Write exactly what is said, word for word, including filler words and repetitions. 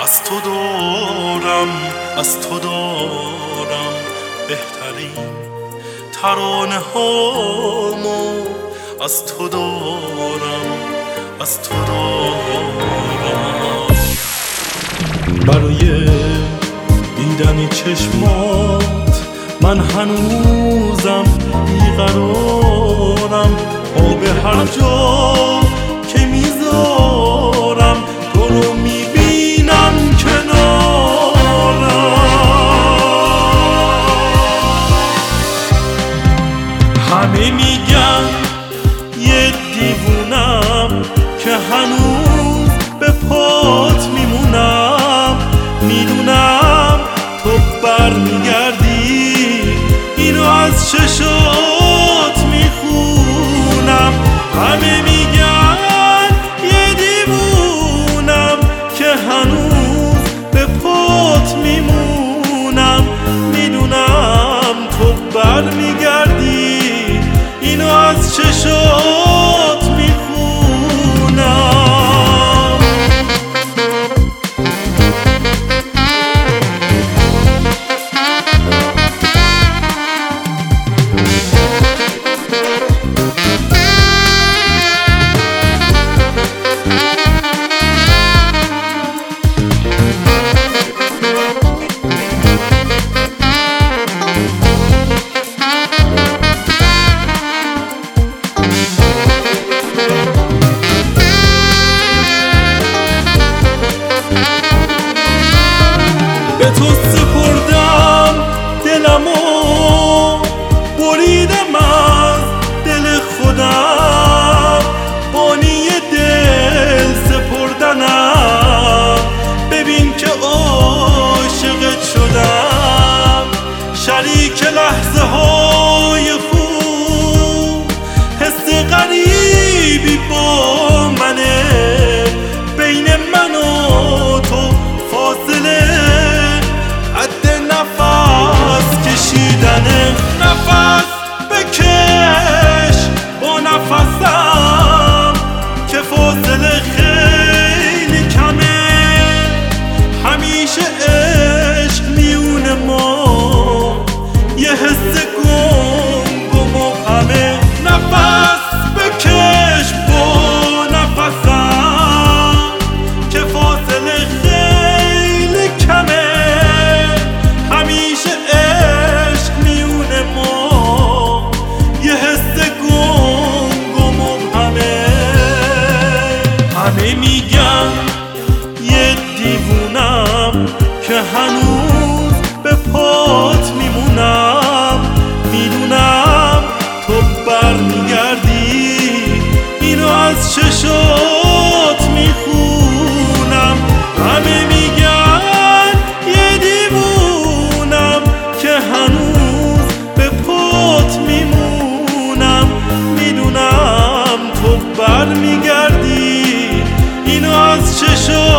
از تو دارم، از تو دارم بهترین ترانه هامو، از تو دارم، از تو دارم. برای دیدن چشمات من هنوزم بیقرارم، آب هر جا که میذارم تو رو میبینم کنارم. همه میگن یه دیوونم که هنوز به پات میمونم، میدونم تو بر میگردی اینو از چشات میخونم. همه میگن یه دیوونم که هنوز به پات میمونم، میدونم تو بر میگردی اینو از چشات میخونم. به تو سپردم دلمو، بریدم از دل خودم، بانی دل سپردنم. ببین که عاشقت شدم، شریک لحظه های خوب، حس غریبی با منه، بین من و تو فاصله کشیدنه. نفس بکش با نفسم که فاصله خیلی کمه، همیشه عشق میون ما یه حس گم و مبهمه. نفس بکش با نفسم که فاصله خیلی کمه، همیشه عشق میون ما یه حس گنگ و مبهمه. همه میگن یه دیوونم که هنوز به پات میمونم، میدونم تو بر میگردی اینو از چشات میخونم. همه میگن یه دیوونم که هنوز به پات میمونم، میدونم تو بر میگردی اینو از چشات